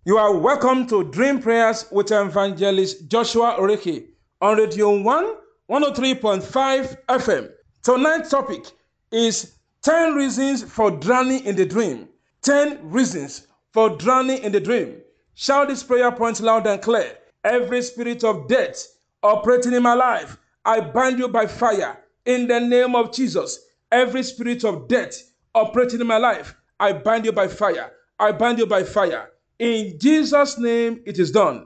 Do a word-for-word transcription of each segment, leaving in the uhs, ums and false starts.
You are welcome to Dream Prayers with Evangelist Joshua Oreke on Radio one, one oh three point five F M. Tonight's topic is ten reasons for drowning in the dream. ten reasons for drowning in the dream. Shout this prayer point loud and clear. Every spirit of death operating in my life, I bind you by fire in the name of Jesus. Every spirit of death operating in my life, I bind you by fire. I bind you by fire. In Jesus' name it is done.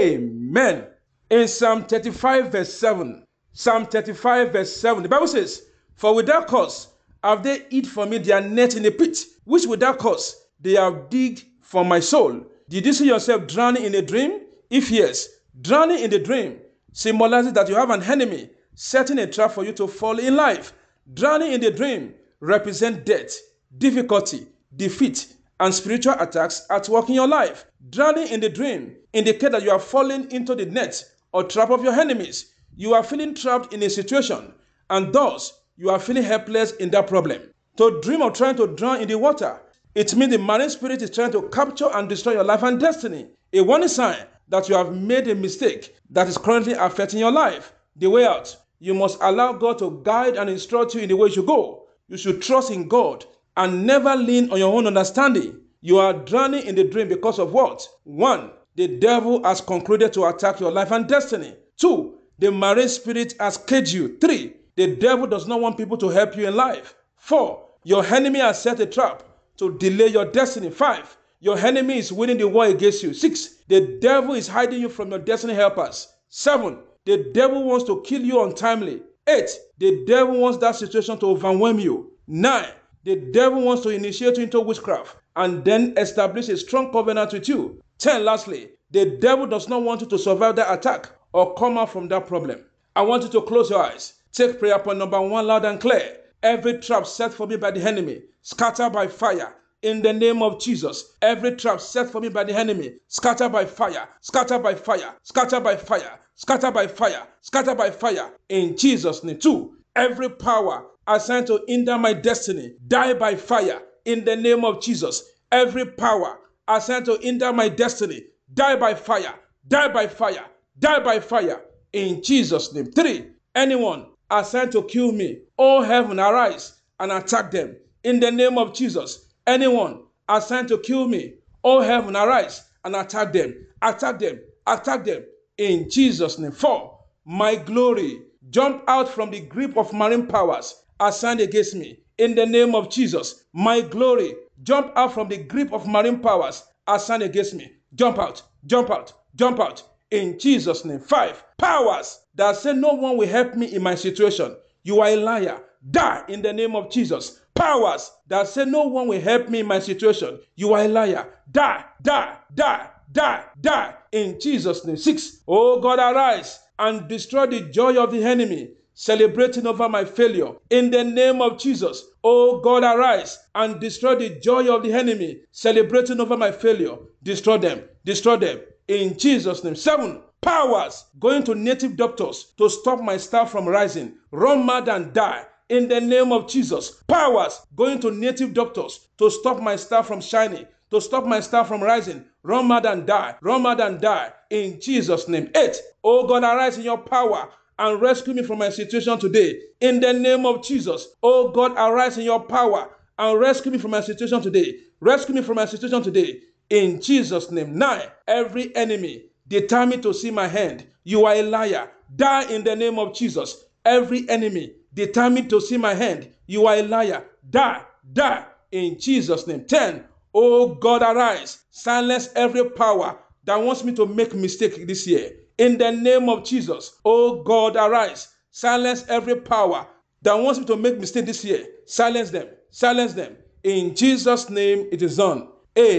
Amen. In Psalm thirty-five verse seven, Psalm thirty-five verse seven, the Bible says, "For without cause have they hid for me their net in the pit, which without cause they have digged for my soul." Did you see yourself drowning in a dream? If yes, drowning in the dream symbolizes that you have an enemy setting a trap for you to fall in life. Drowning in the dream represents death, difficulty, defeat, and spiritual attacks at work in your life. Drowning in the dream indicates that you are falling into the net or trap of your enemies. You are feeling trapped in a situation, and thus you are feeling helpless in that problem. To dream of trying to drown in the water, it means the marine spirit is trying to capture and destroy your life and destiny. A warning sign that you have made a mistake that is currently affecting your life. The way out: you must allow God to guide and instruct you in the way you should go. You should trust in God and never lean on your own understanding. You are drowning in the dream because of what? One, the devil has concluded to attack your life and destiny. Two, the marine spirit has caged you. Three, the devil does not want people to help you in life. Four, your enemy has set a trap to delay your destiny. Five, your enemy is winning the war against you. Six, the devil is hiding you from your destiny helpers. Seven, the devil wants to kill you untimely. Eight, the devil wants that situation to overwhelm you. Nine, the devil wants to initiate you into witchcraft and then establish a strong covenant with you. Ten, lastly, the devil does not want you to survive that attack or come out from that problem. I want you to close your eyes. Take prayer point number one loud and clear. Every trap set for me by the enemy, scatter by fire. In the name of Jesus, every trap set for me by the enemy, scatter by fire, scatter by fire, scatter by fire, scatter by fire, scatter by fire. In Jesus' name. Two, every power assigned to hinder my destiny, die by fire. In the name of Jesus, every power assigned to hinder my destiny, die by fire, die by fire, die by fire. In Jesus' name. Three, anyone assigned to kill me, oh heaven, arise and attack them. In the name of Jesus, anyone assigned to kill me, oh heaven, arise and attack them, attack them, attack them. In Jesus' name. Four, my glory, jump out from the grip of marine powers assigned against me. In the name of Jesus, my glory, jump out from the grip of marine powers assigned against me. Jump out, jump out, jump out. In Jesus' name. Five, powers that say no one will help me in my situation, you are a liar. Die in the name of Jesus. Powers that say no one will help me in my situation, you are a liar. Die, die, die, die, die. In Jesus' name. Six, oh God, arise and destroy the joy of the enemy celebrating over my failure. In the name of Jesus, oh God, arise and destroy the joy of the enemy celebrating over my failure. Destroy them, destroy them. In Jesus' name. Seven, powers going to native doctors to stop my star from rising, run mad and die. In the name of Jesus. Powers going to native doctors to stop my star from shining, to stop my star from rising, run mad and die, run mad and die. In Jesus' name. Eight, oh God, arise in your power and rescue me from my situation today. In the name of Jesus. Oh God, arise in your power and rescue me from my situation today. Rescue me from my situation today. In Jesus' name. Nine, every enemy determined to see my hand, you are a liar. Die in the name of Jesus. Every enemy determined to see my hand, you are a liar. Die, die. In Jesus' name. Ten, oh God, arise. Silence every power that wants me to make mistake this year. In the name of Jesus, oh God, arise. Silence every power that wants me to make mistake this year. Silence them. Silence them. In Jesus' name it is done.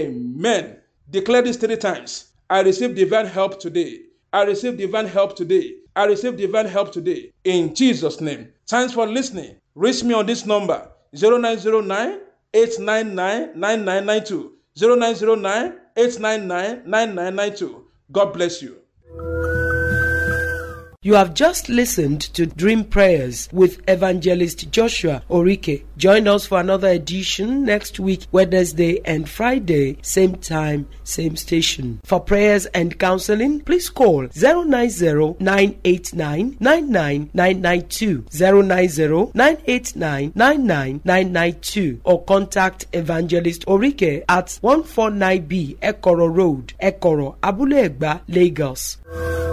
Amen. Declare this three times. I receive divine help today. I receive divine help today. I receive divine help today. In Jesus' name. Thanks for listening. Reach me on this number, zero nine zero nine, eight nine nine, nine nine nine two. zero nine zero nine, eight nine nine, nine nine nine two. God bless you. You have just listened to Dream Prayers with Evangelist Joshua Orike. Join us for another edition next week, Wednesday and Friday, same time, same station. For prayers and counseling, please call zero nine zero, nine eight nine, nine nine nine nine two, zero nine zero, nine eight nine, nine nine nine nine two, or contact Evangelist Orike at one forty-nine B Ekoro Road, Ekoro, Abule Egba, Lagos.